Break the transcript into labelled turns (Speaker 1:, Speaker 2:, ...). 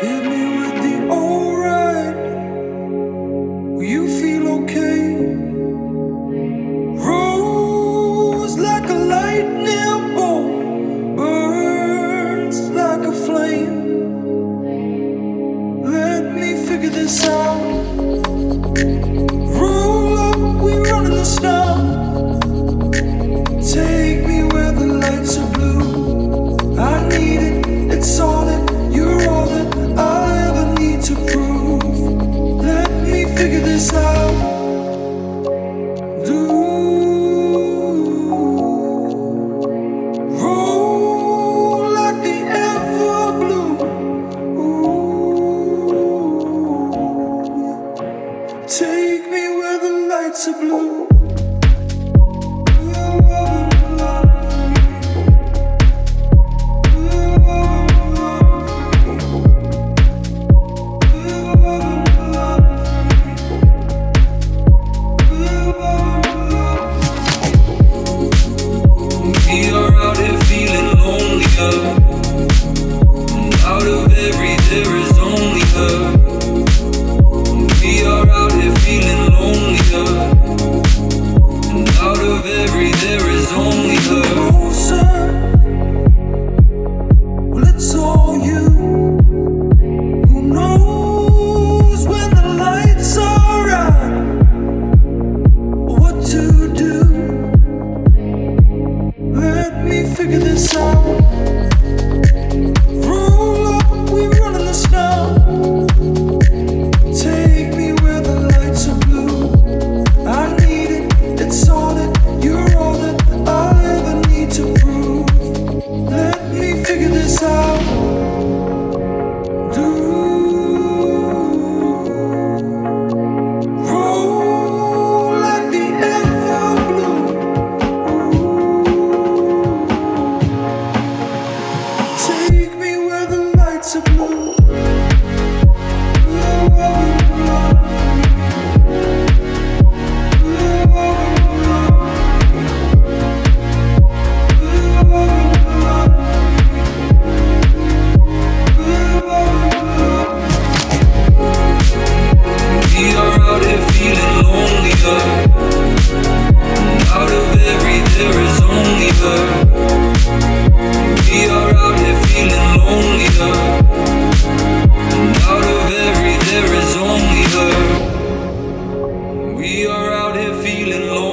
Speaker 1: Hit me with the alright. Will you feel okay? Rose like a lightning bolt, burns like a flame. Let me figure this out. Roll up, we run in the snow. Take me where the lights are blue. I need it, it's all that you're all that I'll ever need to prove. Let me figure this out. Do roll like the ever blue. Ooh. Take me where the lights are blue.
Speaker 2: We are out here feeling lonelier, and out of every there is only her. We are out here feeling lonelier, and out of every there is only her.
Speaker 1: Closer. Well, it's all you. Who knows when the lights are out? What to do? Let me figure this out. Roll up, we run in the snow. Take me where the lights are blue. I need it, it's all that you're all that I'll ever need to prove. Let me figure this out. Do roll like the ever blue. Take me where the lights are blue.
Speaker 2: We are out here feeling lonelier, and out of every there is only her. We are out here feeling lonelier, and out of every there is only her. We are out here feeling lonely.